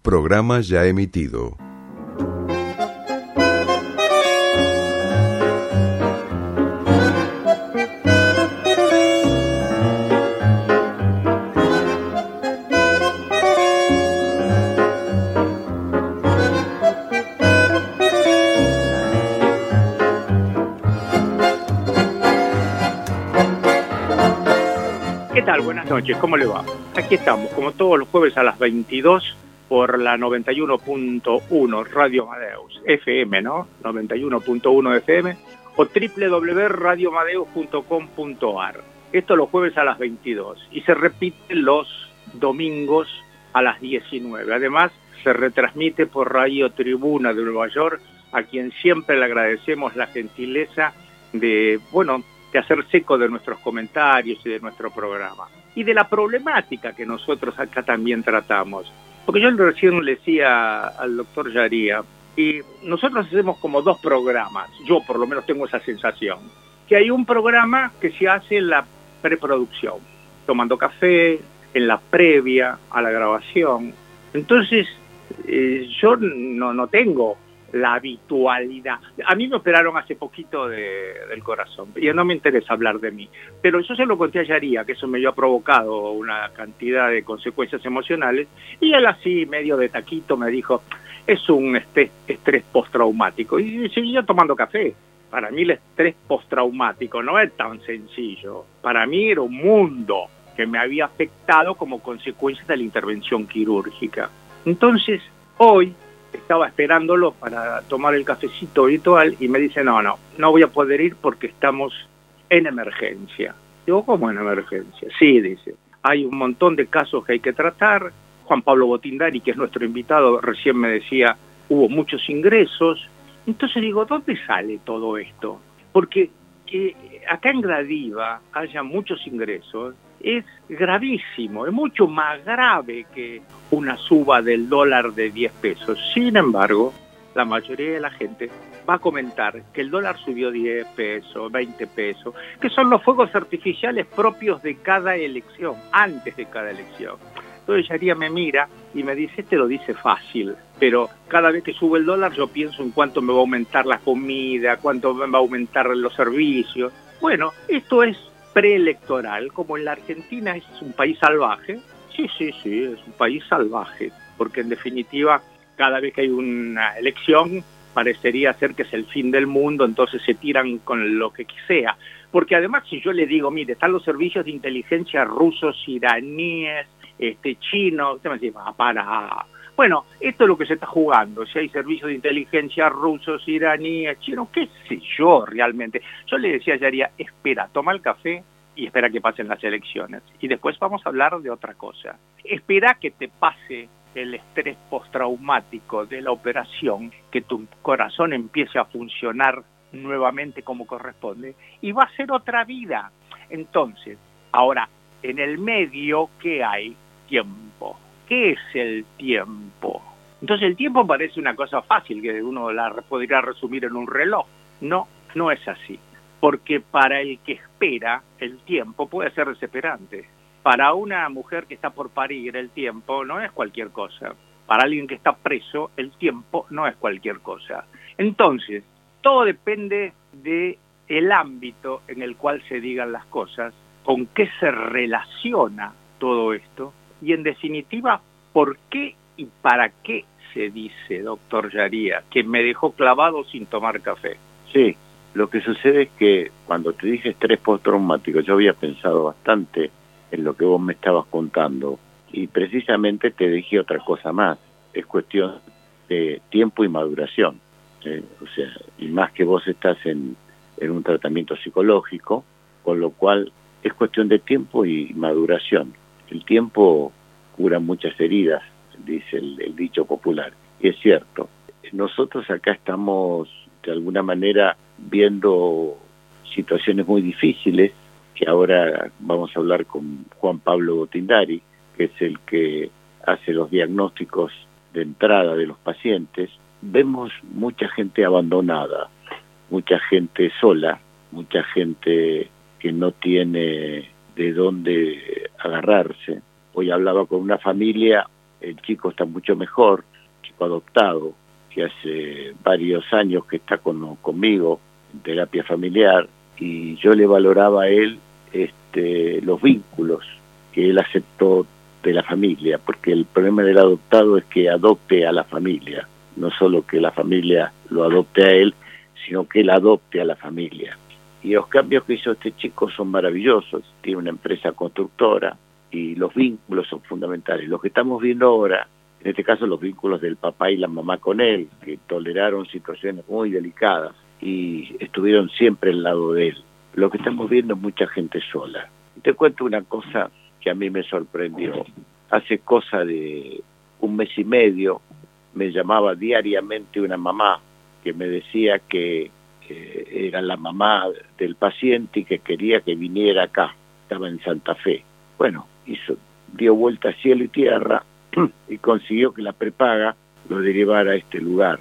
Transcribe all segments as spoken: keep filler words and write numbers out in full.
Programa ya emitido. ¿Qué tal? Buenas noches, ¿cómo le va? Aquí estamos, como todos los jueves a las veintidós, por la noventa y uno punto uno Radio Amadeus, F M, ¿no? noventa y uno punto uno F M, o doble u doble u doble u punto radio amadeus punto com punto a r. Esto los jueves a las veintidós, y se repite los domingos a las diecinueve. Además, se retransmite por Radio Tribuna de Nueva York, a quien siempre le agradecemos la gentileza de, bueno, de hacerse eco de nuestros comentarios y de nuestro programa. Y de la problemática que nosotros acá también tratamos. Porque yo recién le decía al doctor Yaría, y nosotros hacemos como dos programas, yo por lo menos tengo esa sensación, que hay un programa que se hace en la preproducción, tomando café, en la previa a la grabación. Entonces, eh, yo no, no tengo la habitualidad. A mí me operaron hace poquito de, del corazón, y no me interesa hablar de mí, pero yo se lo conté a Yaría, que eso me ha provocado una cantidad de consecuencias emocionales, y él así, medio de taquito, me dijo, es un estrés, estrés postraumático, y seguía tomando café. Para mí el estrés postraumático no es tan sencillo, para mí era un mundo que me había afectado como consecuencia de la intervención quirúrgica. Entonces, hoy estaba esperándolo para tomar el cafecito habitual y me dice, no, no, no voy a poder ir porque estamos en emergencia. Digo, ¿cómo en emergencia? Sí, dice, hay un montón de casos que hay que tratar. Juan Pablo Botindari, que es nuestro invitado, recién me decía, hubo muchos ingresos. Entonces digo, ¿dónde sale todo esto? Porque que acá en Gradiva haya muchos ingresos es gravísimo, es mucho más grave que una suba del dólar de diez pesos. Sin embargo, la mayoría de la gente va a comentar que el dólar subió diez pesos, veinte pesos, que son los fuegos artificiales propios de cada elección, antes de cada elección. Entonces Yaría me mira y me dice, este lo dice fácil, pero cada vez que sube el dólar yo pienso en cuánto me va a aumentar la comida, cuánto me va a aumentar los servicios. Bueno, esto es preelectoral, como en la Argentina es un país salvaje. Sí, sí, sí, es un país salvaje, porque en definitiva cada vez que hay una elección parecería ser que es el fin del mundo, entonces se tiran con lo que sea. Porque además si yo le digo, mire, están los servicios de inteligencia rusos, iraníes, este, chinos, usted me dice, va, para. Bueno, esto es lo que se está jugando, si hay servicios de inteligencia rusos, iraníes, chinos, qué sé yo realmente. Yo le decía a Yaría, espera, toma el café y espera que pasen las elecciones. Y después vamos a hablar de otra cosa. Espera que te pase el estrés postraumático de la operación, que tu corazón empiece a funcionar nuevamente como corresponde, y va a ser otra vida. Entonces, ahora, en el medio, ¿qué hay? Tiempo. ¿Qué es el tiempo? Entonces el tiempo parece una cosa fácil, que uno la podría resumir en un reloj. No, no es así. Porque para el que espera, el tiempo puede ser desesperante. Para una mujer que está por parir, el tiempo no es cualquier cosa. Para alguien que está preso, el tiempo no es cualquier cosa. Entonces, todo depende del ámbito en el cual se digan las cosas, con qué se relaciona todo esto, y en definitiva, ¿por qué y para qué se dice, doctor Yaría, que me dejó clavado sin tomar café? Sí, lo que sucede es que cuando te dije estrés postraumático, yo había pensado bastante en lo que vos me estabas contando, y precisamente te dije otra cosa más, es cuestión de tiempo y maduración. ¿eh? O sea, y más que vos estás en, en un tratamiento psicológico, con lo cual es cuestión de tiempo y maduración. El tiempo cura muchas heridas, dice el, el dicho popular, y es cierto. Nosotros acá estamos, de alguna manera, viendo situaciones muy difíciles, que ahora vamos a hablar con Juan Pablo Botindari, que es el que hace los diagnósticos de entrada de los pacientes. Vemos mucha gente abandonada, mucha gente sola, mucha gente que no tiene de dónde agarrarse. Hoy hablaba con una familia el chico está mucho mejor, chico adoptado, que hace varios años que está con, conmigo en terapia familiar, y yo le valoraba a él este, los vínculos que él aceptó de la familia, porque el problema del adoptado es que adopte a la familia, no solo que la familia lo adopte a él, sino que él adopte a la familia. Y los cambios que hizo este chico son maravillosos, tiene una empresa constructora y los vínculos son fundamentales. Lo que estamos viendo ahora, en este caso los vínculos del papá y la mamá con él, que toleraron situaciones muy delicadas y estuvieron siempre al lado de él. Lo que estamos viendo es mucha gente sola. Y te cuento una cosa que a mí me sorprendió. Hace cosa de un mes y medio me llamaba diariamente una mamá que me decía que eh, era la mamá del paciente y que quería que viniera acá. Estaba en Santa Fe. Bueno, hizo, dio vuelta a cielo y tierra y consiguió que la prepaga lo derivara a este lugar.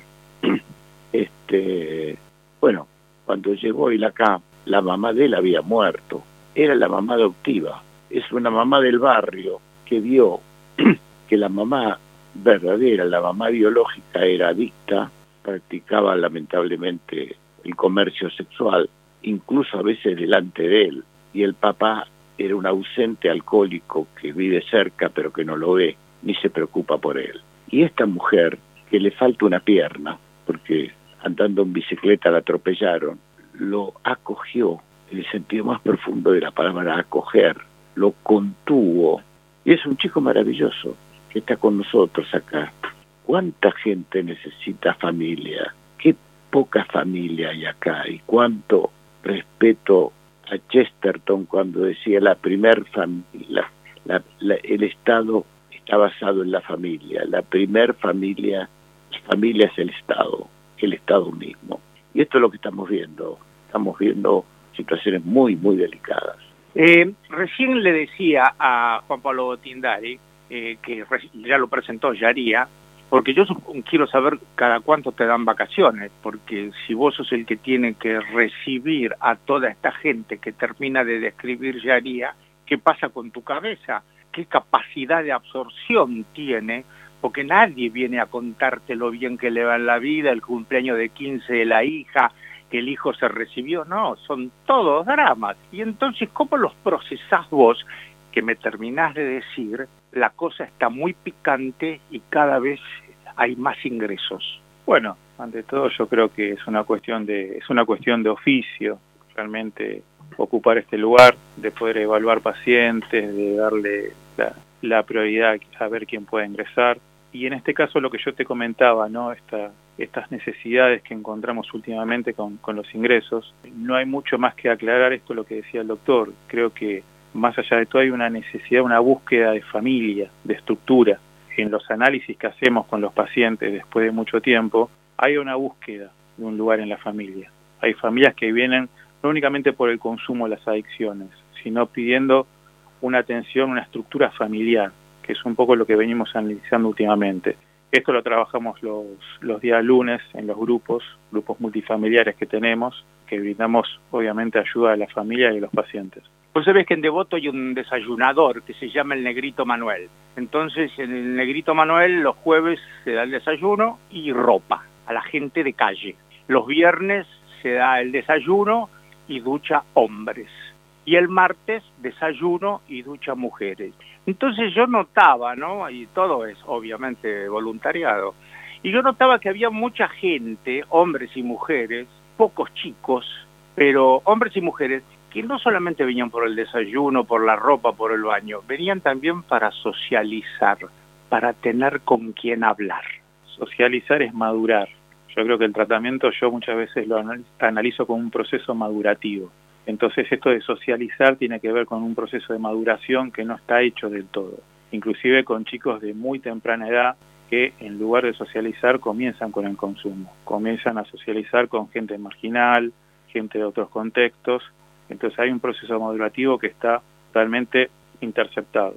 Este, bueno, cuando llegó él acá, la mamá de él había muerto. Era la mamá adoptiva. Es una mamá del barrio que vio que la mamá verdadera, la mamá biológica, era adicta, practicaba lamentablemente el comercio sexual, incluso a veces delante de él, y el papá era un ausente alcohólico que vive cerca pero que no lo ve, ni se preocupa por él. Y esta mujer, que le falta una pierna, porque andando en bicicleta la atropellaron, lo acogió, en el sentido más profundo de la palabra acoger, lo contuvo, y es un chico maravilloso que está con nosotros acá. ¿Cuánta gente necesita familia? Qué poca familia hay acá, y cuánto respeto a Chesterton cuando decía la primer familia, la, la, el Estado está basado en la familia, la primer familia, la familia es el Estado, el Estado mismo. Y esto es lo que estamos viendo, estamos viendo situaciones muy, muy delicadas. Eh, recién le decía a Juan Pablo Tindari, eh, que ya lo presentó Yaría, porque yo quiero saber cada cuánto te dan vacaciones, porque si vos sos el que tiene que recibir a toda esta gente que termina de describir Yaría, ¿qué pasa con tu cabeza? ¿Qué capacidad de absorción tiene? Porque nadie viene a contarte lo bien que le va en la vida, el cumpleaños de quince de la hija, que el hijo se recibió. No, son todos dramas. Y entonces, ¿cómo los procesás vos? Que me terminás de decir, la cosa está muy picante y cada vez hay más ingresos. Bueno, ante todo yo creo que es una cuestión de es una cuestión de oficio, realmente ocupar este lugar, de poder evaluar pacientes, de darle la, la prioridad a ver quién puede ingresar. Y en este caso lo que yo te comentaba, ¿no? Esta, estas necesidades que encontramos últimamente con, con los ingresos, no hay mucho más que aclarar esto lo que decía el doctor. Creo que más allá de todo hay una necesidad, una búsqueda de familia, de estructura. En los análisis que hacemos con los pacientes después de mucho tiempo, hay una búsqueda de un lugar en la familia. Hay familias que vienen no únicamente por el consumo de las adicciones, sino pidiendo una atención, una estructura familiar, que es un poco lo que venimos analizando últimamente. Esto lo trabajamos los, los días lunes en los grupos, grupos multifamiliares que tenemos, que brindamos obviamente ayuda a la familia y a los pacientes. Vos sabés que en Devoto hay un desayunador que se llama el Negrito Manuel. Entonces, en el Negrito Manuel los jueves se da el desayuno y ropa a la gente de calle. Los viernes se da el desayuno y ducha hombres. Y el martes desayuno y ducha mujeres. Entonces yo notaba, ¿no? Y todo es obviamente voluntariado. Y yo notaba que había mucha gente, hombres y mujeres, pocos chicos, pero hombres y mujeres, que no solamente venían por el desayuno, por la ropa, por el baño, venían también para socializar, para tener con quién hablar. Socializar es madurar. Yo creo que el tratamiento yo muchas veces lo analizo como un proceso madurativo. Entonces esto de socializar tiene que ver con un proceso de maduración que no está hecho del todo. Inclusive con chicos de muy temprana edad que en lugar de socializar comienzan con el consumo. Comienzan a socializar con gente marginal, gente de otros contextos. Entonces hay un proceso madurativo que está totalmente interceptado.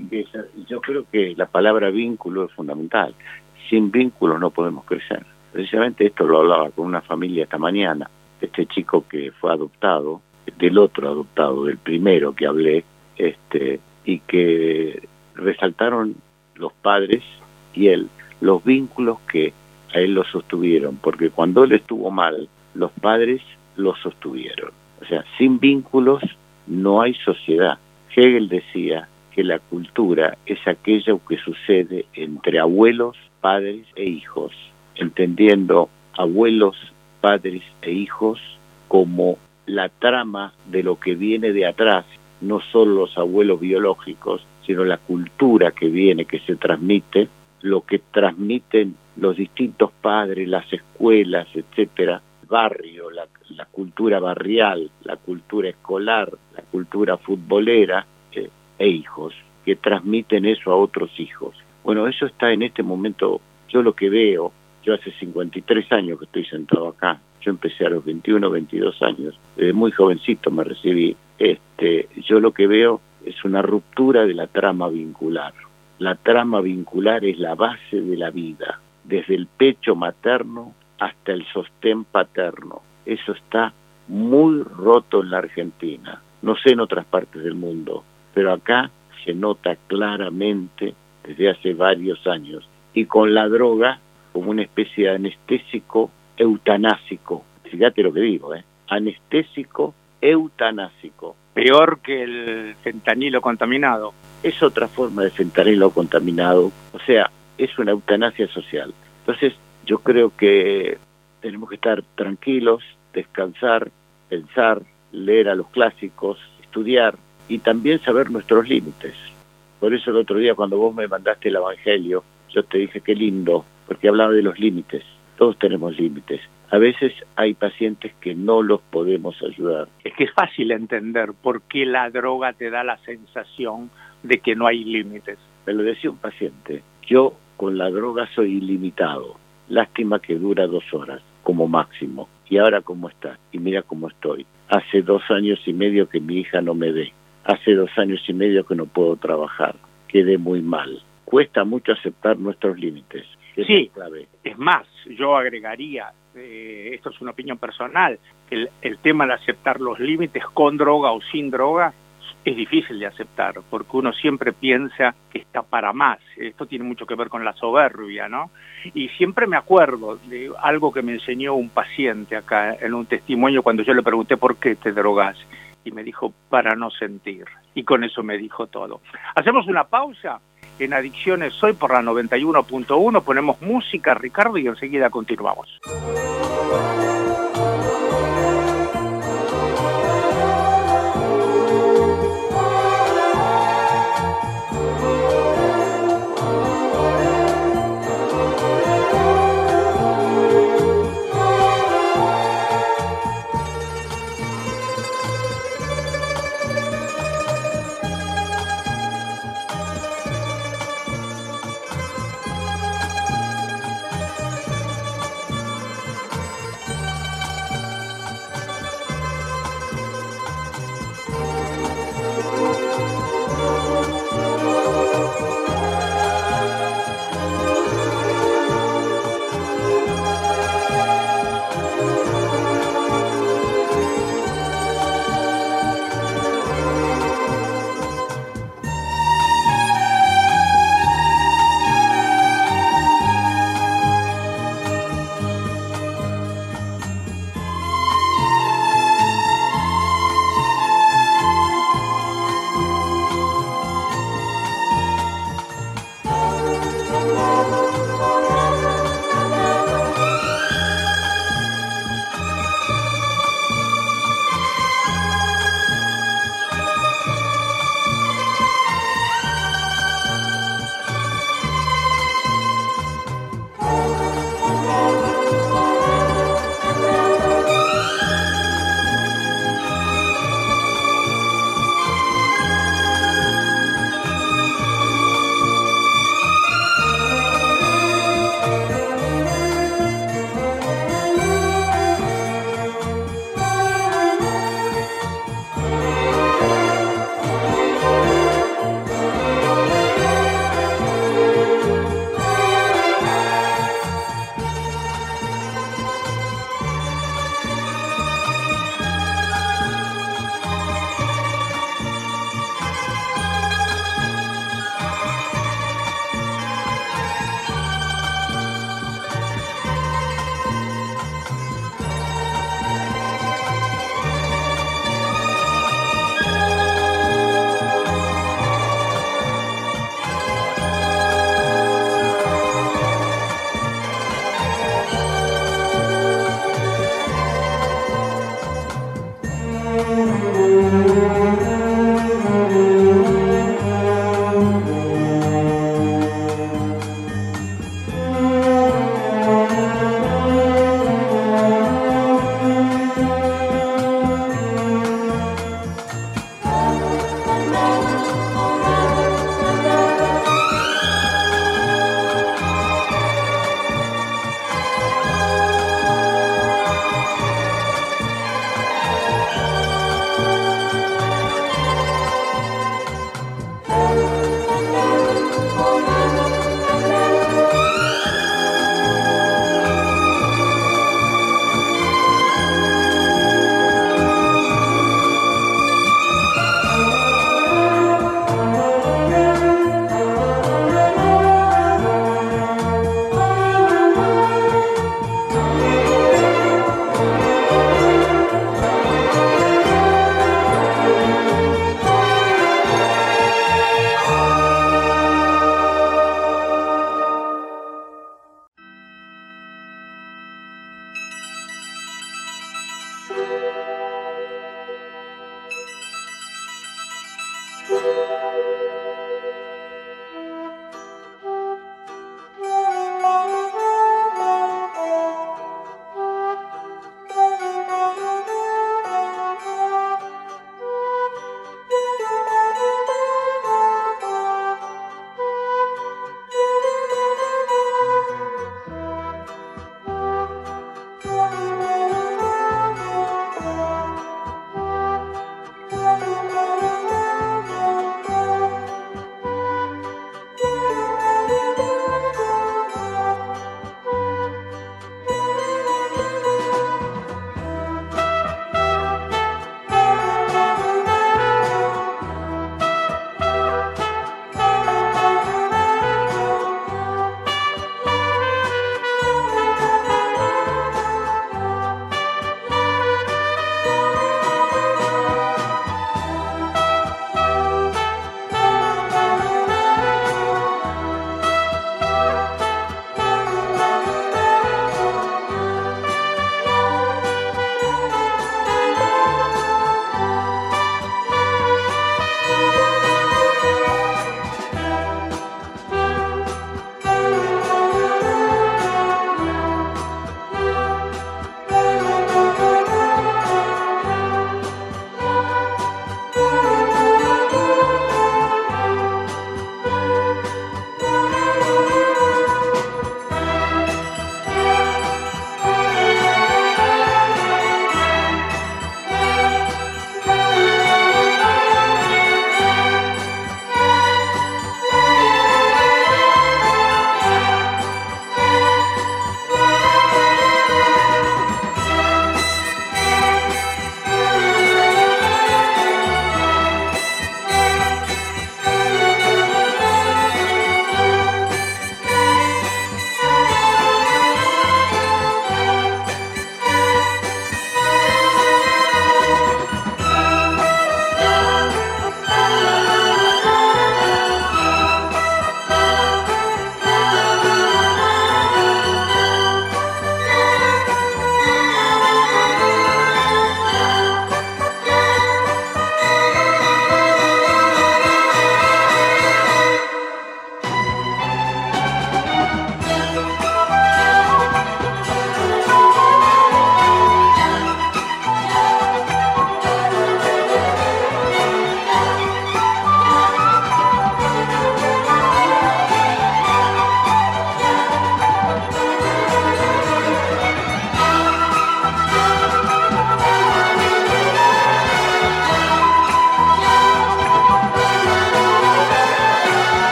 Yo creo que la palabra vínculo es fundamental. Sin vínculo no podemos crecer. Precisamente esto lo hablaba con una familia esta mañana. Este chico que fue adoptado, del otro adoptado, del primero que hablé, este, y que resaltaron los padres y él, los vínculos que a él lo sostuvieron, porque cuando él estuvo mal, los padres lo sostuvieron. O sea, sin vínculos no hay sociedad. Hegel decía que la cultura es aquello que sucede entre abuelos, padres e hijos, entendiendo abuelos, padres e hijos como la trama de lo que viene de atrás, no solo los abuelos biológicos, sino la cultura que viene, que se transmite, lo que transmiten los distintos padres, las escuelas, etcétera, el barrio, la, la cultura barrial, la cultura escolar, la cultura futbolera, eh, e hijos, que transmiten eso a otros hijos. Bueno, eso está en este momento, yo lo que veo, yo hace cincuenta y tres años que estoy sentado acá, yo empecé a los veintiuno, veintidós años, desde muy jovencito me recibí, este, yo lo que veo es una ruptura de la trama vincular. La trama vincular es la base de la vida, desde el pecho materno hasta el sostén paterno. Eso está muy roto en la Argentina, no sé en otras partes del mundo, pero acá se nota claramente desde hace varios años, y con la droga como una especie de anestésico eutanásico. Fíjate lo que digo, ¿eh? Anestésico eutanásico. Peor que el fentanilo contaminado. Es otra forma de fentanilo contaminado, o sea, es una eutanasia social. Entonces, yo creo que tenemos que estar tranquilos, descansar, pensar, leer a los clásicos, estudiar y también saber nuestros límites. Por eso el otro día cuando vos me mandaste el Evangelio, yo te dije qué lindo, porque hablaba de los límites. Todos tenemos límites. A veces hay pacientes que no los podemos ayudar. Es que es fácil entender por qué la droga te da la sensación de que no hay límites. Me lo decía un paciente, yo con la droga soy ilimitado. Lástima que dura dos horas, como máximo. Y ahora cómo está, y mira cómo estoy. Hace dos años y medio que mi hija no me ve. Hace dos años y medio que no puedo trabajar. Quedé muy mal. Cuesta mucho aceptar nuestros límites. Sí, es más, yo agregaría, eh, esto es una opinión personal, el, el tema de aceptar los límites con droga o sin droga es difícil de aceptar, porque uno siempre piensa que está para más. Esto tiene mucho que ver con la soberbia, ¿no? Y siempre me acuerdo de algo que me enseñó un paciente acá en un testimonio cuando yo le pregunté por qué te drogas, y me dijo, para no sentir. Y con eso me dijo todo. Hacemos una pausa. En Adicciones Hoy por la noventa y uno punto uno ponemos música, Ricardo, y enseguida continuamos.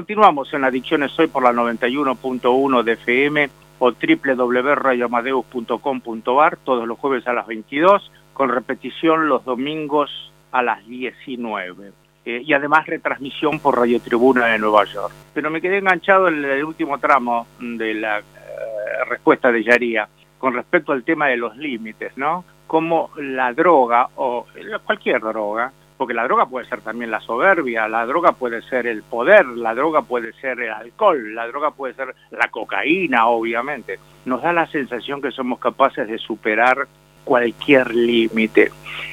continuamos en Adicciones Hoy por la noventa y uno punto uno de F M o doble u doble u doble u punto radio amadeus punto com punto a r todos los jueves a las veintidós, con repetición los domingos a las diecinueve. Eh, y además retransmisión por Radio Tribuna de Nueva York. Pero me quedé enganchado en el último tramo de la eh, respuesta de Yaría con respecto al tema de los límites, ¿no? Como la droga o cualquier droga, porque la droga puede ser también la soberbia, la droga puede ser el poder, la droga puede ser el alcohol, la droga puede ser la cocaína, obviamente. Nos da la sensación que somos capaces de superar cualquier límite.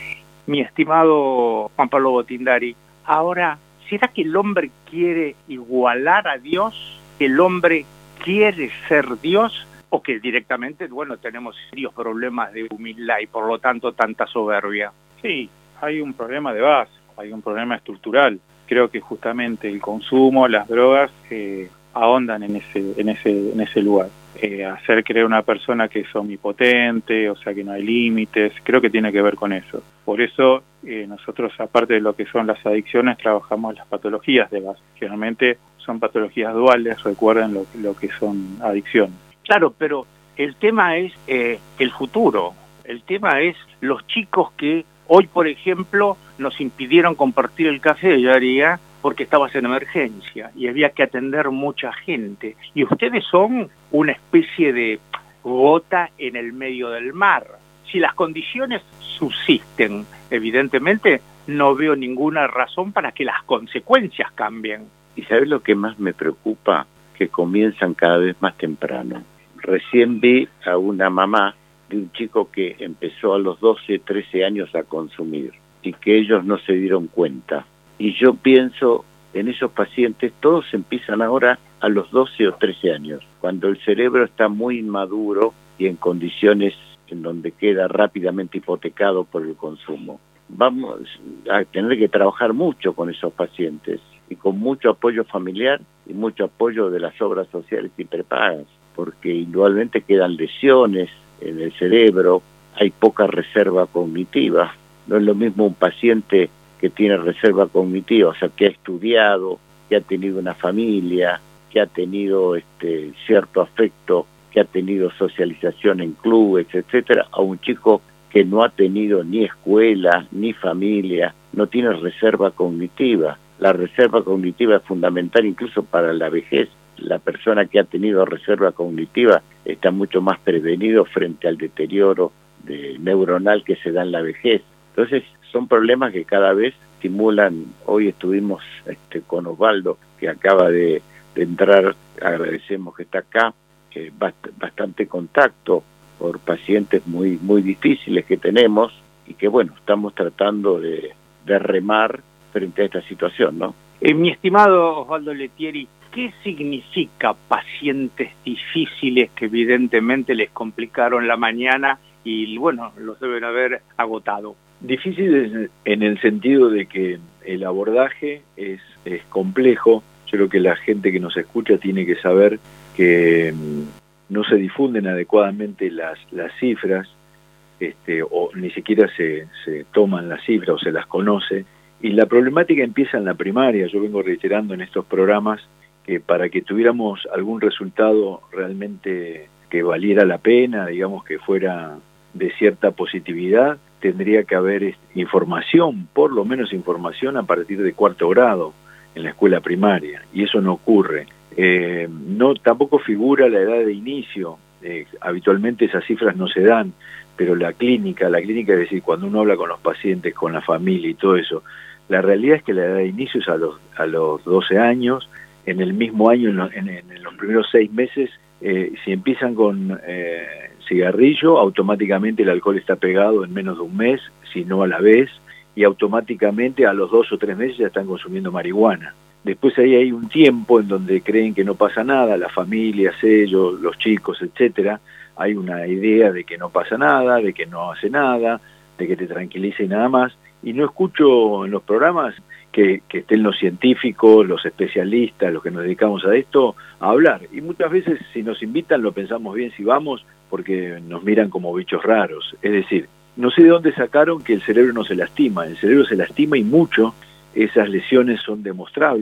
Mi estimado Juan Pablo Botindari, ahora, ¿será que el hombre quiere igualar a Dios? ¿Que el hombre quiere ser Dios? ¿O que directamente, bueno, tenemos serios problemas de humildad y por lo tanto tanta soberbia? Sí, hay un problema de base, hay un problema estructural. Creo que justamente el consumo, las drogas, eh, ahondan en ese, en ese, en ese lugar. Eh, hacer creer a una persona que es omnipotente, o sea que no hay límites, creo que tiene que ver con eso. Por eso eh, nosotros, aparte de lo que son las adicciones, trabajamos las patologías de base. Generalmente son patologías duales, recuerden lo, lo que son adicciones. Claro, pero el tema es eh, el futuro. El tema es los chicos que hoy, por ejemplo, nos impidieron compartir el café de Yaría porque estabas en emergencia y había que atender mucha gente. Y ustedes son una especie de gota en el medio del mar. Si las condiciones subsisten, evidentemente, no veo ninguna razón para que las consecuencias cambien. ¿Y sabes lo que más me preocupa? Que comienzan cada vez más temprano. Recién vi a una mamá de un chico que empezó a los doce, trece años a consumir y que ellos no se dieron cuenta. Y yo pienso en esos pacientes, todos empiezan ahora a los doce o trece años, cuando el cerebro está muy inmaduro y en condiciones en donde queda rápidamente hipotecado por el consumo. Vamos a tener que trabajar mucho con esos pacientes y con mucho apoyo familiar y mucho apoyo de las obras sociales y prepagas, porque indudablemente quedan lesiones en el cerebro, hay poca reserva cognitiva. No es lo mismo un paciente que tiene reserva cognitiva, o sea, que ha estudiado, que ha tenido una familia, que ha tenido este cierto afecto, que ha tenido socialización en clubes, etcétera, a un chico que no ha tenido ni escuela, ni familia, no tiene reserva cognitiva. La reserva cognitiva es fundamental incluso para la vejez. La persona que ha tenido reserva cognitiva está mucho más prevenido frente al deterioro de neuronal que se da en la vejez. Entonces, son problemas que cada vez estimulan. Hoy estuvimos este, con Osvaldo, que acaba de, de entrar, agradecemos que está acá, eh, bast- bastante contacto por pacientes muy muy difíciles que tenemos y que, bueno, estamos tratando de, de remar frente a esta situación, ¿no? Eh, mi estimado Osvaldo Lettieri, ¿qué significa pacientes difíciles que evidentemente les complicaron la mañana y, bueno, los deben haber agotado? Difíciles en el sentido de que el abordaje es, es complejo. Yo creo que la gente que nos escucha tiene que saber que mmm, no se difunden adecuadamente las, las cifras, este, o ni siquiera se, se toman las cifras o se las conoce. Y la problemática empieza en la primaria. Yo vengo reiterando en estos programas que para que tuviéramos algún resultado realmente que valiera la pena, digamos que fuera de cierta positividad, tendría que haber información, por lo menos información a partir de cuarto grado en la escuela primaria, y eso no ocurre. Eh, no, tampoco figura la edad de inicio, eh, habitualmente esas cifras no se dan, pero la clínica, la clínica es decir, cuando uno habla con los pacientes, con la familia y todo eso, la realidad es que la edad de inicio es a los, a los doce años, en el mismo año, en, lo, en, en los primeros seis meses, eh, si empiezan con eh, cigarrillo, automáticamente el alcohol está pegado en menos de un mes, si no a la vez, y automáticamente a los dos o tres meses ya están consumiendo marihuana. Después ahí hay un tiempo en donde creen que no pasa nada, las familias, ellos, los chicos, etcétera. Hay una idea de que no pasa nada, de que no hace nada, de que te tranquilice y nada más. Y no escucho en los programas que, que estén los científicos, los especialistas, los que nos dedicamos a esto, a hablar. Y muchas veces si nos invitan lo pensamos bien si vamos, porque nos miran como bichos raros. Es decir, no sé de dónde sacaron que el cerebro no se lastima. El cerebro se lastima y mucho. Esas lesiones son demostrables.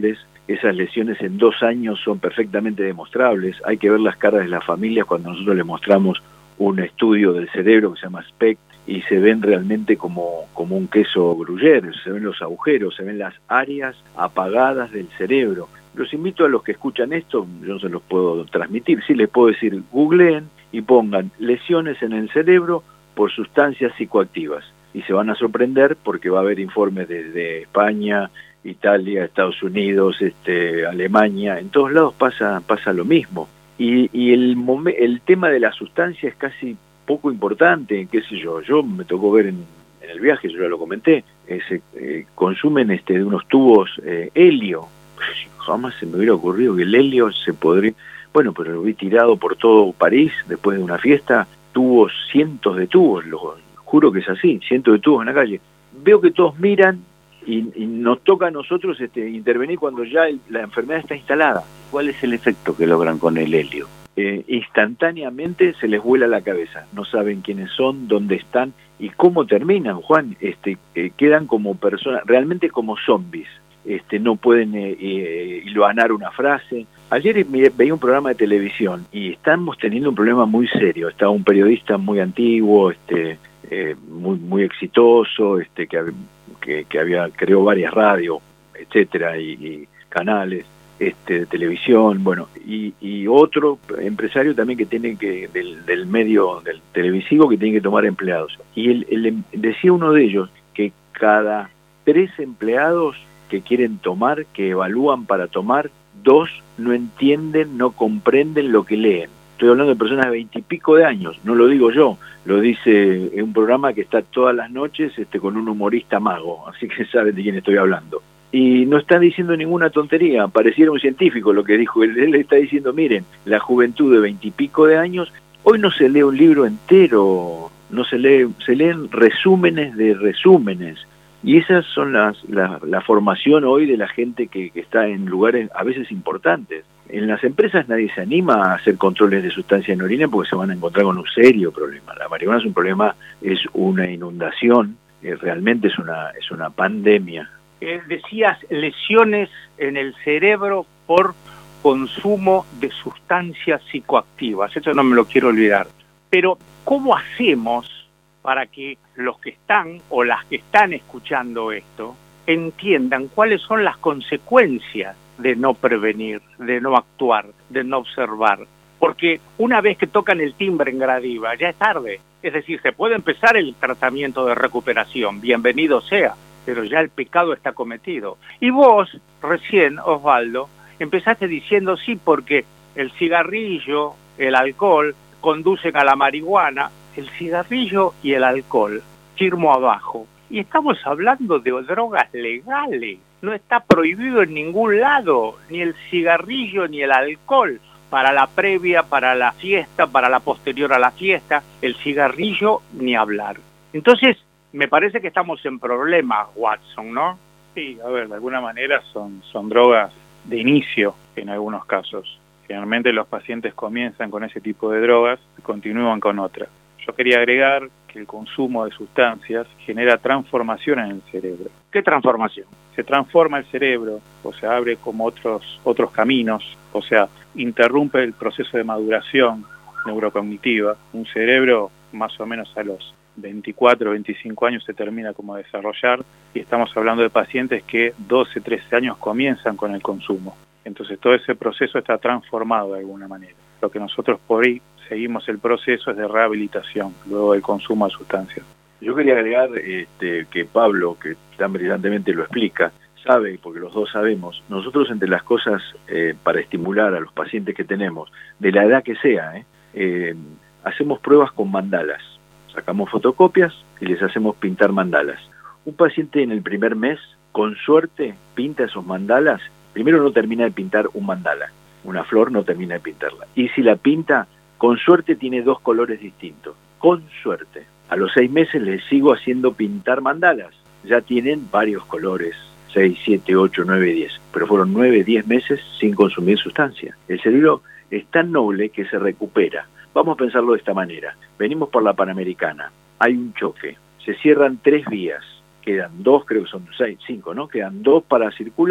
esas lesiones en dos años son perfectamente demostrables. Hay que ver las caras de las familias cuando nosotros les mostramos un estudio del cerebro que se llama SPECT y se ven realmente como, como un queso gruyere, se ven los agujeros, se ven las áreas apagadas del cerebro. Los invito a los que escuchan esto, yo no se los puedo transmitir, sí les puedo decir, googleen y pongan lesiones en el cerebro por sustancias psicoactivas y se van a sorprender porque va a haber informes desde España, Italia, Estados Unidos, este, Alemania, en todos lados pasa, pasa lo mismo. Y, y el, el tema de la sustancia es casi poco importante, qué sé yo, yo me tocó ver en, en el viaje, yo ya lo comenté, ese, eh, consumen este, de unos tubos eh, helio, jamás se me hubiera ocurrido que el helio se podría, bueno, pero lo vi tirado por todo París después de una fiesta, tubos, cientos de tubos, lo juro que es así, cientos de tubos en la calle. Veo que todos miran y, y nos toca a nosotros este, intervenir cuando ya el, la enfermedad está instalada. ¿Cuál es el efecto que logran con el helio? Eh, instantáneamente se les vuela la cabeza, no saben quiénes son, dónde están y cómo terminan, Juan, este, eh, quedan como personas, realmente como zombies, este, no pueden eh, eh, hilvanar una frase. Ayer veía un programa de televisión y estamos teniendo un problema muy serio, estaba un periodista muy antiguo, este, eh, muy, muy exitoso, este, que, que, que había creó varias radios, etcétera, y, y canales. Este, de televisión, bueno, y, y otro empresario también que tiene que, del, del medio del televisivo, que tiene que tomar empleados. Y él, él decía uno de ellos que cada tres empleados que quieren tomar, que evalúan para tomar, dos no entienden, no comprenden lo que leen. Estoy hablando de personas de veintipico de años, no lo digo yo, lo dice en un programa que está todas las noches este, con un humorista mago, así que saben de quién estoy hablando. Y no está diciendo ninguna tontería, pareciera un científico lo que dijo, él, él está diciendo, miren, la juventud de veintipico de años, hoy no se lee un libro entero, no se lee, se leen resúmenes de resúmenes, y esas son las, la, la formación hoy de la gente que, que está en lugares a veces importantes. En las empresas nadie se anima a hacer controles de sustancia en orina porque se van a encontrar con un serio problema. La marihuana es un problema, es una inundación, eh, realmente es una, es una pandemia. Eh, decías lesiones en el cerebro por consumo de sustancias psicoactivas, eso no me lo quiero olvidar. Pero, ¿cómo hacemos para que los que están o las que están escuchando esto entiendan cuáles son las consecuencias de no prevenir, de no actuar, de no observar? Porque una vez que tocan el timbre en Gradiva, ya es tarde. Es decir, se puede empezar el tratamiento de recuperación, bienvenido sea, pero ya el pecado está cometido. Y vos, recién, Osvaldo, empezaste diciendo sí, porque el cigarrillo, el alcohol, conducen a la marihuana, el cigarrillo y el alcohol, firmo abajo. Y estamos hablando de drogas legales, no está prohibido en ningún lado, ni el cigarrillo ni el alcohol, para la previa, para la fiesta, para la posterior a la fiesta, el cigarrillo ni hablar. Entonces, me parece que estamos en problemas, Watson, ¿no? Sí, a ver, de alguna manera son, son drogas de inicio en algunos casos. Generalmente los pacientes comienzan con ese tipo de drogas y continúan con otras. Yo quería agregar que el consumo de sustancias genera transformación en el cerebro. ¿Qué transformación? Se transforma el cerebro, o se abre como otros, otros caminos, o sea, interrumpe el proceso de maduración neurocognitiva. Un cerebro más o menos a los veinticuatro, veinticinco años se termina como a desarrollar y estamos hablando de pacientes que doce, trece años comienzan con el consumo. Entonces todo ese proceso está transformado de alguna manera. Lo que nosotros por ahí seguimos el proceso es de rehabilitación luego del consumo de sustancias. Yo quería agregar este, que Pablo, que tan brillantemente lo explica, sabe, porque los dos sabemos, nosotros entre las cosas eh, para estimular a los pacientes que tenemos, de la edad que sea, eh, eh, hacemos pruebas con mandalas. Sacamos fotocopias y les hacemos pintar mandalas. Un paciente en el primer mes, con suerte, pinta esos mandalas. Primero no termina de pintar un mandala. Una flor no termina de pintarla. Y si la pinta, con suerte tiene dos colores distintos. Con suerte. A los seis meses les sigo haciendo pintar mandalas. Ya tienen varios colores. Seis, siete, ocho, nueve, diez. Pero fueron nueve, diez meses sin consumir sustancia. El cerebro es tan noble que se recupera. Vamos a pensarlo de esta manera. Venimos por la Panamericana, hay un choque, se cierran tres vías, quedan dos, creo que son seis, cinco, ¿no? Quedan dos para circular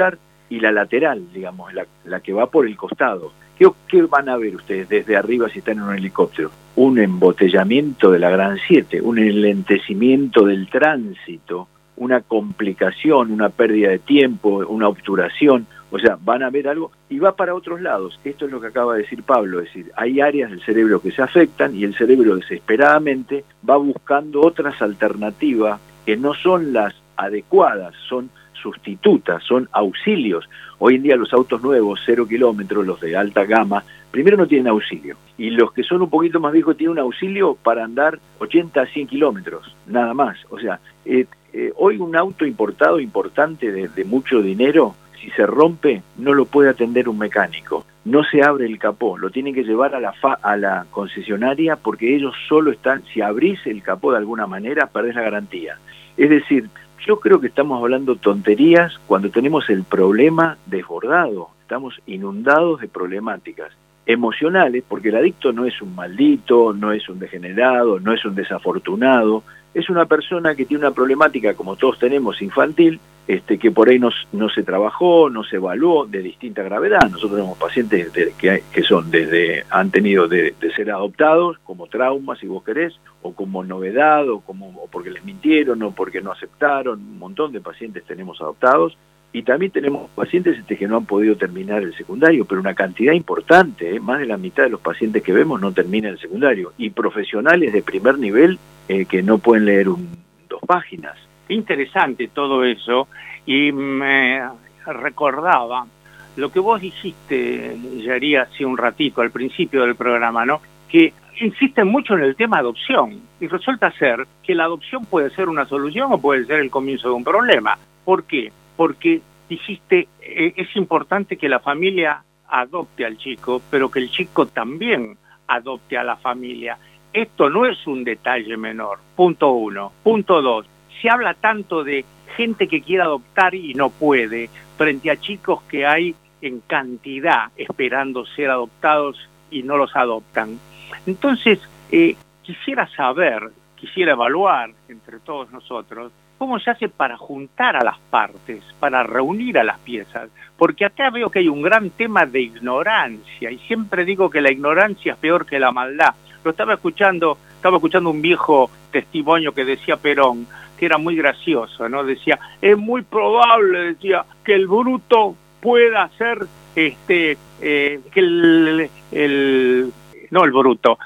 y la lateral, digamos, la, la que va por el costado. ¿Qué, ¿Qué van a ver ustedes desde arriba si están en un helicóptero? Un embotellamiento de la Gran siete, un enlentecimiento del tránsito, una complicación, una pérdida de tiempo, una obturación. O sea, van a ver algo y va para otros lados. Esto es lo que acaba de decir Pablo, es decir, hay áreas del cerebro que se afectan y el cerebro desesperadamente va buscando otras alternativas que no son las adecuadas, son sustitutas, son auxilios. Hoy en día los autos nuevos, cero kilómetros, los de alta gama, primero no tienen auxilio. Y los que son un poquito más viejos tienen un auxilio para andar ochenta a cien kilómetros, nada más. O sea, eh, eh, hoy un auto importado importante de, de mucho dinero, si se rompe, no lo puede atender un mecánico. No se abre el capó, lo tienen que llevar a la, fa a la concesionaria porque ellos solo están, si abrís el capó de alguna manera, perdés la garantía. Es decir, yo creo que estamos hablando tonterías cuando tenemos el problema desbordado, estamos inundados de problemáticas emocionales, porque el adicto no es un maldito, no es un degenerado, no es un desafortunado, es una persona que tiene una problemática, como todos tenemos, infantil, este, que por ahí no, no se trabajó, no se evaluó, de distinta gravedad. Nosotros tenemos pacientes de, que, que son desde, han tenido de, de ser adoptados, como traumas, si vos querés, o como novedad, o, como, o porque les mintieron, o porque no aceptaron. Un montón de pacientes tenemos adoptados. Y también tenemos pacientes este, que no han podido terminar el secundario, pero una cantidad importante, ¿eh? Más de la mitad de los pacientes que vemos no terminan el secundario. Y profesionales de primer nivel eh, que no pueden leer un, dos páginas. Interesante todo eso, y me recordaba lo que vos dijiste, Yari, hace un ratito, al principio del programa, ¿no? Que insisten mucho en el tema adopción, y resulta ser que la adopción puede ser una solución o puede ser el comienzo de un problema. ¿Por qué? Porque dijiste, eh, es importante que la familia adopte al chico, pero que el chico también adopte a la familia. Esto no es un detalle menor, punto uno. Punto dos, se habla tanto de gente que quiere adoptar y no puede, frente a chicos que hay en cantidad esperando ser adoptados y no los adoptan. Entonces, eh, quisiera saber, quisiera evaluar entre todos nosotros, ¿cómo se hace para juntar a las partes, para reunir a las piezas? Porque acá veo que hay un gran tema de ignorancia, y siempre digo que la ignorancia es peor que la maldad. Lo estaba escuchando, estaba escuchando un viejo testimonio que decía Perón, que era muy gracioso, ¿no? Decía, es muy probable, decía, que el bruto pueda ser, este, eh, que el, el, no el bruto,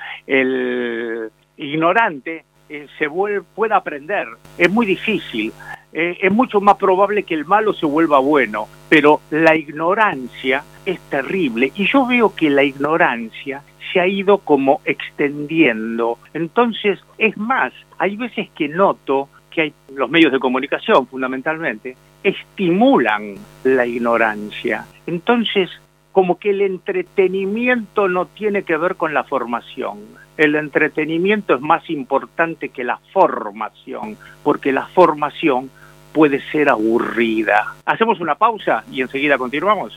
el ignorante, Eh, se vuelve, pueda aprender. Es muy difícil, eh, es mucho más probable que el malo se vuelva bueno, pero la ignorancia es terrible, y yo veo que la ignorancia se ha ido como extendiendo. Entonces, es más, hay veces que noto que hay, los medios de comunicación fundamentalmente, estimulan la ignorancia. Entonces, como que el entretenimiento no tiene que ver con la formación. El entretenimiento es más importante que la formación, porque la formación puede ser aburrida. Hacemos una pausa y enseguida continuamos.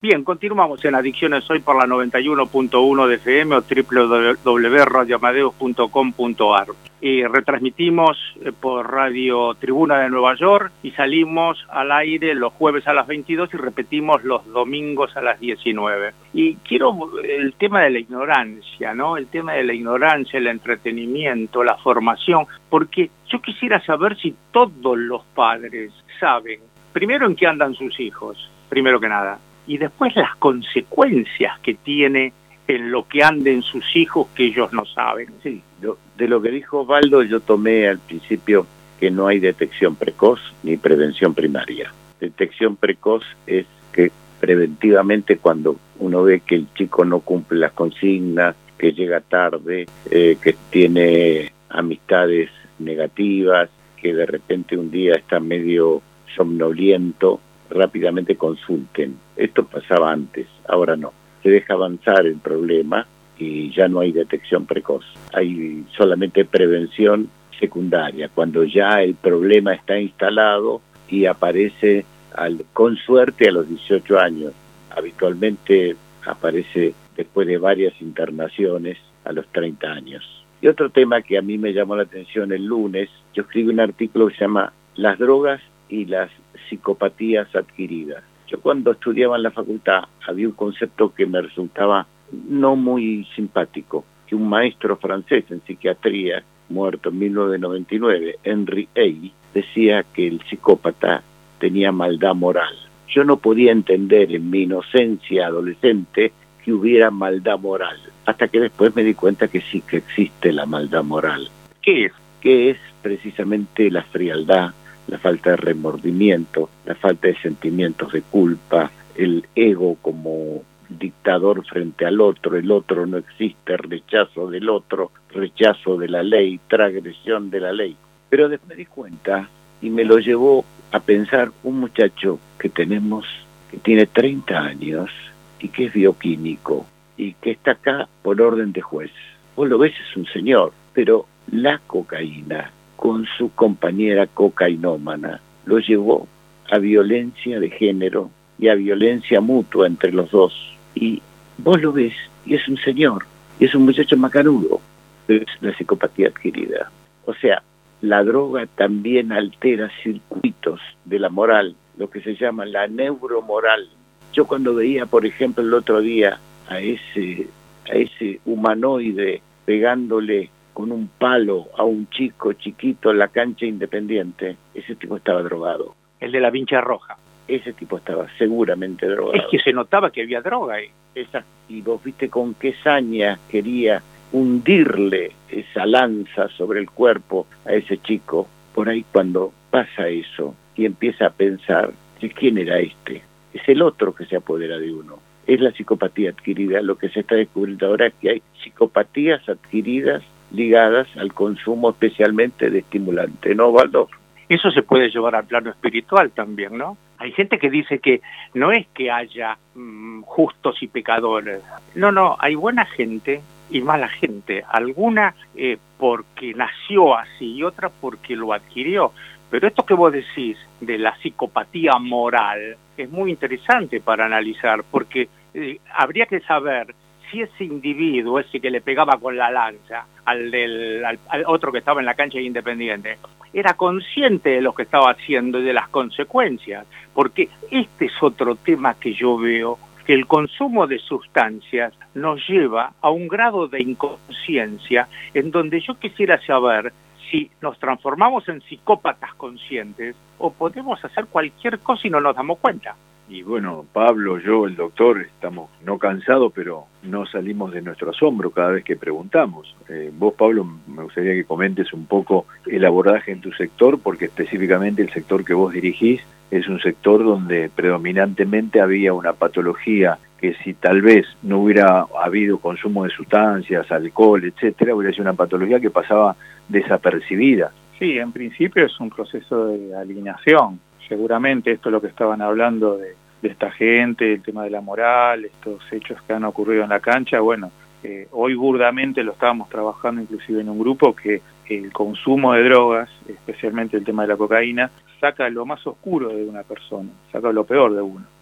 Bien, continuamos en Adicciones Hoy por la noventa y uno punto uno de F M o doble u doble u doble u punto radio amadeus punto com punto a r. Y retransmitimos por Radio Tribuna de Nueva York y salimos al aire los jueves a las veintidós y repetimos los domingos a las diecinueve. Y quiero el tema de la ignorancia, ¿no? El tema de la ignorancia, el entretenimiento, la formación, porque yo quisiera saber si todos los padres saben, primero en qué andan sus hijos, primero que nada, y después las consecuencias que tiene en lo que anden sus hijos que ellos no saben. Sí, lo, de lo que dijo Osvaldo, yo tomé al principio que no hay detección precoz ni prevención primaria. Detección precoz es que preventivamente cuando uno ve que el chico no cumple las consignas, que llega tarde, eh, que tiene amistades negativas, que de repente un día está medio somnoliento, rápidamente consulten. Esto pasaba antes, ahora no. Se deja avanzar el problema y ya no hay detección precoz. Hay solamente prevención secundaria, cuando ya el problema está instalado y aparece al, con suerte a los dieciocho años. Habitualmente aparece después de varias internaciones a los treinta años. Y otro tema que a mí me llamó la atención el lunes, yo escribí un artículo que se llama Las drogas y las psicopatías adquiridas. Yo cuando estudiaba en la facultad había un concepto que me resultaba no muy simpático, que un maestro francés en psiquiatría, muerto en mil novecientos noventa y nueve, Henry Hay, decía que el psicópata tenía maldad moral. Yo no podía entender en mi inocencia adolescente que hubiera maldad moral, hasta que después me di cuenta que sí que existe la maldad moral. ¿Qué es? Que es precisamente la frialdad, la falta de remordimiento, la falta de sentimientos de culpa, el ego como dictador frente al otro, el otro no existe, rechazo del otro, rechazo de la ley, transgresión de la ley. Pero después me di cuenta y me lo llevó a pensar un muchacho que tenemos, que tiene treinta años y que es bioquímico y que está acá por orden de juez. Vos lo ves, es un señor, pero la cocaína con su compañera cocainómana lo llevó a violencia de género y a violencia mutua entre los dos. Y vos lo ves y es un señor, y es un muchacho macanudo, pero es la psicopatía adquirida. O sea, la droga también altera circuitos de la moral, lo que se llama la neuromoral. Yo cuando veía, por ejemplo, el otro día a ese, a ese humanoide pegándole con un palo a un chico chiquito en la cancha Independiente, ese tipo estaba drogado. El de la vincha roja. Ese tipo estaba seguramente drogado. Es que se notaba que había droga ahí. Esa, y vos viste con qué saña quería hundirle esa lanza sobre el cuerpo a ese chico. Por ahí cuando pasa eso y empieza a pensar, ¿quién era este? Es el otro que se apodera de uno. Es la psicopatía adquirida. Lo que se está descubriendo ahora es que hay psicopatías adquiridas ligadas al consumo especialmente de estimulantes, ¿no, Osvaldo? Eso se puede llevar al plano espiritual también, ¿no? Hay gente que dice que no es que haya mmm, justos y pecadores. No, no, hay buena gente y mala gente. Alguna eh, porque nació así y otra porque lo adquirió. Pero esto que vos decís de la psicopatía moral es muy interesante para analizar, porque eh, habría que saber si ese individuo, ese que le pegaba con la lanza al, del, al, al otro que estaba en la cancha de Independiente, era consciente de lo que estaba haciendo y de las consecuencias, porque este es otro tema que yo veo, que el consumo de sustancias nos lleva a un grado de inconsciencia en donde yo quisiera saber si nos transformamos en psicópatas conscientes o podemos hacer cualquier cosa y no nos damos cuenta. Y bueno, Pablo, yo, el doctor, estamos no cansados, pero no salimos de nuestro asombro cada vez que preguntamos. Eh, vos, Pablo, me gustaría que comentes un poco el abordaje en tu sector, porque específicamente el sector que vos dirigís es un sector donde predominantemente había una patología que si tal vez no hubiera habido consumo de sustancias, alcohol, etcétera, hubiera sido una patología que pasaba desapercibida. Sí, en principio es un proceso de alineación. Seguramente esto es lo que estaban hablando de, de esta gente, el tema de la moral, estos hechos que han ocurrido en la cancha. Bueno, eh, hoy burdamente lo estábamos trabajando inclusive en un grupo que el consumo de drogas, especialmente el tema de la cocaína, saca lo más oscuro de una persona, saca lo peor de uno.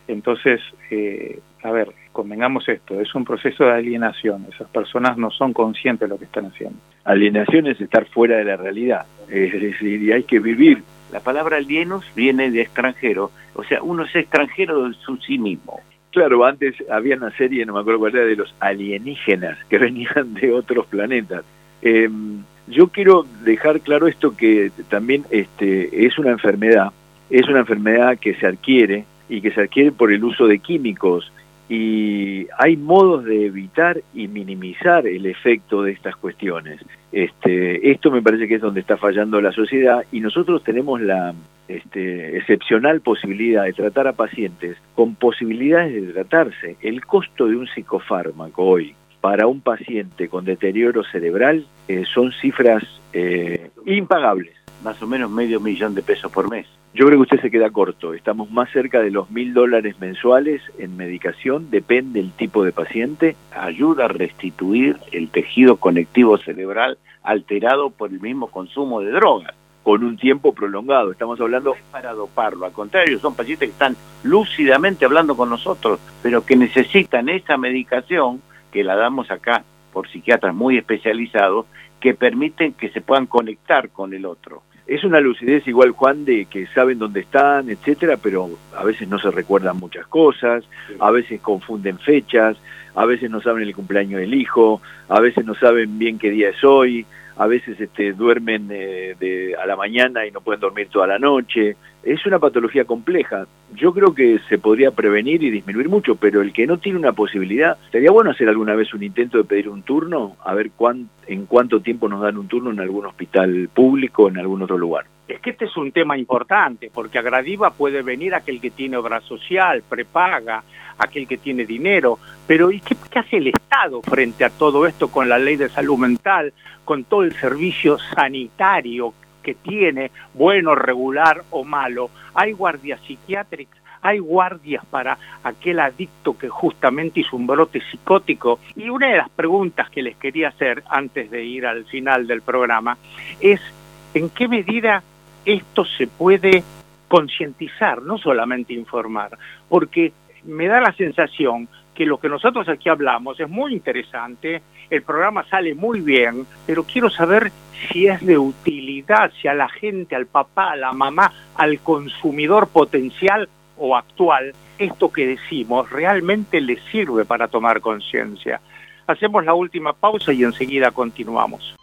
Entonces, eh, a ver, convengamos esto, es un proceso de alienación, esas personas no son conscientes de lo que están haciendo. Alienación es estar fuera de la realidad, es decir, y hay que vivir. La palabra alienos viene de extranjero, o sea, uno es extranjero de su sí mismo. Claro, antes había una serie, no me acuerdo cuál era, de los alienígenas, que venían de otros planetas. Eh, yo quiero dejar claro esto, que también este, es una enfermedad, es una enfermedad que se adquiere, y que se adquiere por el uso de químicos, y hay modos de evitar y minimizar el efecto de estas cuestiones. Este, esto me parece que es donde está fallando la sociedad, y nosotros tenemos la este, excepcional posibilidad de tratar a pacientes con posibilidades de tratarse. El costo de un psicofármaco hoy para un paciente con deterioro cerebral eh, son cifras eh, impagables. Más o menos medio millón de pesos por mes. Yo creo que usted se queda corto, estamos más cerca de los mil dólares mensuales en medicación, depende del tipo de paciente. Ayuda a restituir el tejido conectivo cerebral alterado por el mismo consumo de drogas. Con un tiempo prolongado, estamos hablando... No es para doparlo, al contrario, son pacientes que están lúcidamente hablando con nosotros, pero que necesitan esa medicación, que la damos acá por psiquiatras muy especializados, que permiten que se puedan conectar con el otro. Es una lucidez igual, Juan, de que saben dónde están, etcétera, pero a veces no se recuerdan muchas cosas, a veces confunden fechas, a veces no saben el cumpleaños del hijo, a veces no saben bien qué día es hoy, a veces este, duermen eh, de, a la mañana y no pueden dormir toda la noche. Es una patología compleja. Yo creo que se podría prevenir y disminuir mucho, pero el que no tiene una posibilidad, sería bueno hacer alguna vez un intento de pedir un turno, a ver cuán, en cuánto tiempo nos dan un turno en algún hospital público o en algún otro lugar. Es que este es un tema importante, porque a Gradiva puede venir aquel que tiene obra social, prepaga, aquel que tiene dinero, pero ¿y qué, qué hace el Estado frente a todo esto con la ley de salud mental, con todo el servicio sanitario que tiene, bueno, regular o malo? Hay guardias psiquiátricas, hay guardias para aquel adicto que justamente hizo un brote psicótico. Y una de las preguntas que les quería hacer antes de ir al final del programa es ¿en qué medida esto se puede concientizar, no solamente informar? Porque me da la sensación que lo que nosotros aquí hablamos es muy interesante, el programa sale muy bien, pero quiero saber si es de utilidad, si a la gente, al papá, a la mamá, al consumidor potencial o actual, esto que decimos realmente le sirve para tomar conciencia. Hacemos la última pausa y enseguida continuamos.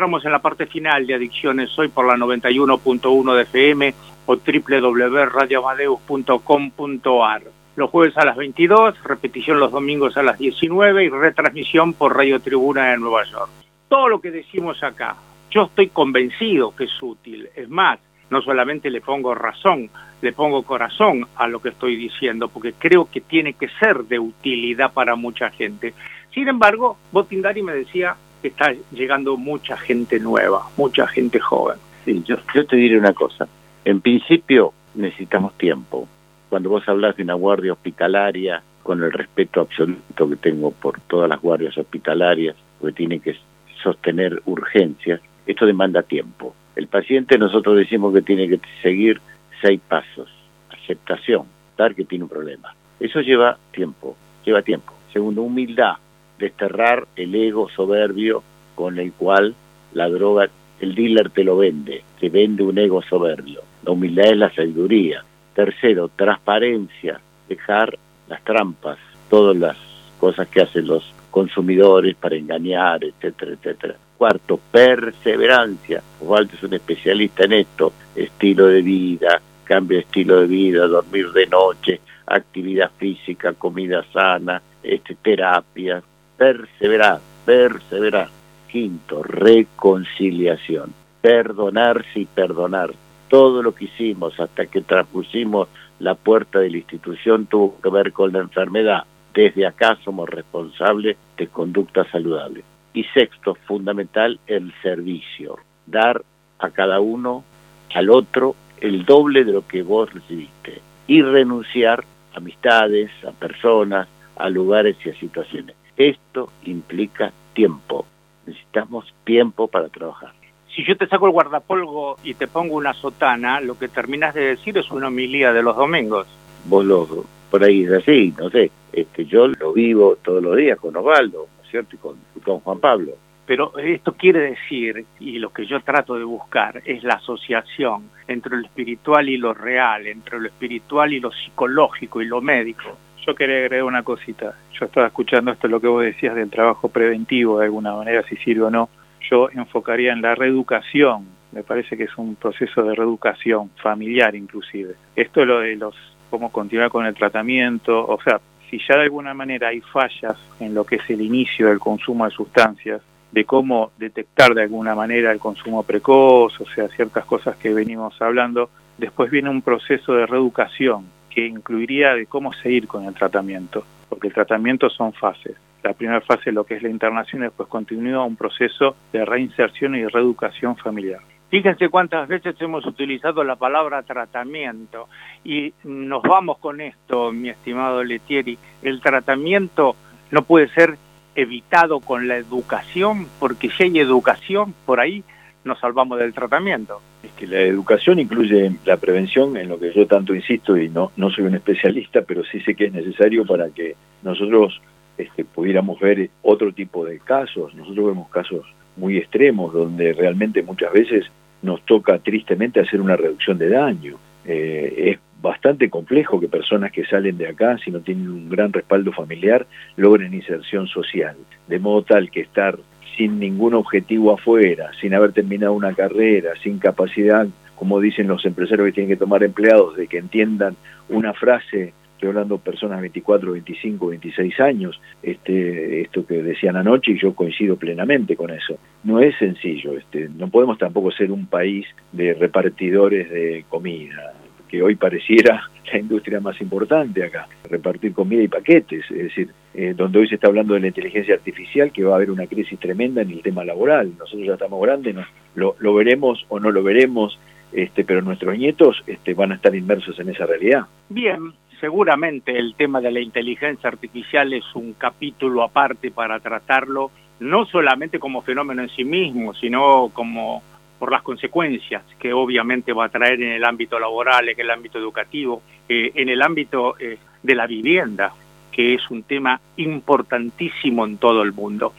encontramos en la parte final de Adicciones Hoy por la noventa y uno punto uno de F M o doble u doble u doble u punto radio amadeus punto com punto a r. Los jueves a las veintidós, repetición los domingos a las diecinueve y retransmisión por Radio Tribuna de Nueva York. Todo lo que decimos acá, yo estoy convencido que es útil. Es más, no solamente le pongo razón, le pongo corazón a lo que estoy diciendo, porque creo que tiene que ser de utilidad para mucha gente. Sin embargo, Botindari me decía que está llegando mucha gente nueva, mucha gente joven. Sí, yo, yo te diré una cosa. En principio necesitamos tiempo. Cuando vos hablas de una guardia hospitalaria, con el respeto absoluto que tengo por todas las guardias hospitalarias, porque tienen que sostener urgencias, esto demanda tiempo. El paciente, nosotros decimos que tiene que seguir seis pasos. Aceptación, dar que tiene un problema. Eso lleva tiempo, lleva tiempo. Segundo, humildad, desterrar el ego soberbio con el cual la droga, el dealer te lo vende, te vende un ego soberbio. La humildad es la sabiduría. Tercero, transparencia, dejar las trampas, todas las cosas que hacen los consumidores para engañar, etcétera, etcétera. Cuarto, perseverancia. Osvaldo es un especialista en esto, estilo de vida, cambio de estilo de vida, dormir de noche, actividad física, comida sana, este, terapias, perseverar, perseverar. Quinto, reconciliación, perdonarse y perdonar. Todo lo que hicimos hasta que transpusimos la puerta de la institución tuvo que ver con la enfermedad. Desde acá somos responsables de conducta saludable. Y sexto, fundamental, el servicio. Dar a cada uno, al otro, el doble de lo que vos recibiste. Y renunciar a amistades, a personas, a lugares y a situaciones. Esto implica tiempo. Necesitamos tiempo para trabajar. Si yo te saco el guardapolvo y te pongo una sotana, lo que terminas de decir es una homilía de los domingos. Vos lo, por ahí es así, no sé. Este, yo lo vivo todos los días con Osvaldo, ¿no es cierto? Y con, con Juan Pablo. Pero esto quiere decir, y lo que yo trato de buscar, es la asociación entre lo espiritual y lo real, entre lo espiritual y lo psicológico y lo médico. Yo quería agregar una cosita. Yo estaba escuchando esto, lo que vos decías del trabajo preventivo, de alguna manera, si sirve o no. Yo enfocaría en la reeducación. Me parece que es un proceso de reeducación familiar, inclusive. Esto es lo de los cómo continuar con el tratamiento. O sea, si ya de alguna manera hay fallas en lo que es el inicio del consumo de sustancias, de cómo detectar de alguna manera el consumo precoz, o sea, ciertas cosas que venimos hablando, después viene un proceso de reeducación que incluiría de cómo seguir con el tratamiento, porque el tratamiento son fases. La primera fase es lo que es la internación y después continúa un proceso de reinserción y reeducación familiar. Fíjense cuántas veces hemos utilizado la palabra tratamiento y nos vamos con esto, mi estimado Lettieri. El tratamiento no puede ser evitado con la educación, porque si hay educación, por ahí nos salvamos del tratamiento. Es que la educación incluye la prevención, en lo que yo tanto insisto, y no, no soy un especialista, pero sí sé que es necesario para que nosotros este, pudiéramos ver otro tipo de casos. Nosotros vemos casos muy extremos, donde realmente muchas veces nos toca tristemente hacer una reducción de daño. Eh, es bastante complejo que personas que salen de acá, si no tienen un gran respaldo familiar, logren inserción social, de modo tal que estar sin ningún objetivo afuera, sin haber terminado una carrera, sin capacidad, como dicen los empresarios que tienen que tomar empleados, de que entiendan una frase, estoy hablando de personas de veinticuatro, veinticinco, veintiséis años, este, esto que decían anoche, y yo coincido plenamente con eso. No es sencillo, este, no podemos tampoco ser un país de repartidores de comida, que hoy pareciera la industria más importante acá, repartir comida y paquetes, es decir, eh, donde hoy se está hablando de la inteligencia artificial, que va a haber una crisis tremenda en el tema laboral. Nosotros ya estamos grandes, ¿no? lo, lo veremos o no lo veremos, este, pero nuestros nietos este, van a estar inmersos en esa realidad. Bien, seguramente el tema de la inteligencia artificial es un capítulo aparte para tratarlo, no solamente como fenómeno en sí mismo, sino como por las consecuencias que obviamente va a traer en el ámbito laboral, en el ámbito educativo, eh, en el ámbito eh, de la vivienda, que es un tema importantísimo en todo el mundo.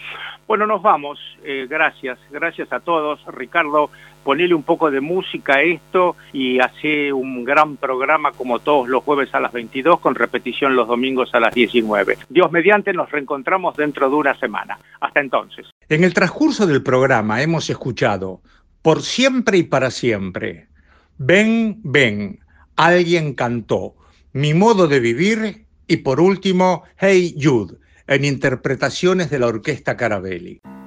Bueno, nos vamos. Eh, gracias, gracias a todos. Ricardo, ponele un poco de música a esto y hace un gran programa como todos los jueves a las veintidós, con repetición los domingos a las diecinueve. Dios mediante, nos reencontramos dentro de una semana. Hasta entonces. En el transcurso del programa hemos escuchado Por siempre y para siempre, Ven, ven, alguien cantó, Mi modo de vivir y por último Hey Jude, en interpretaciones de la Orquesta Carabelli.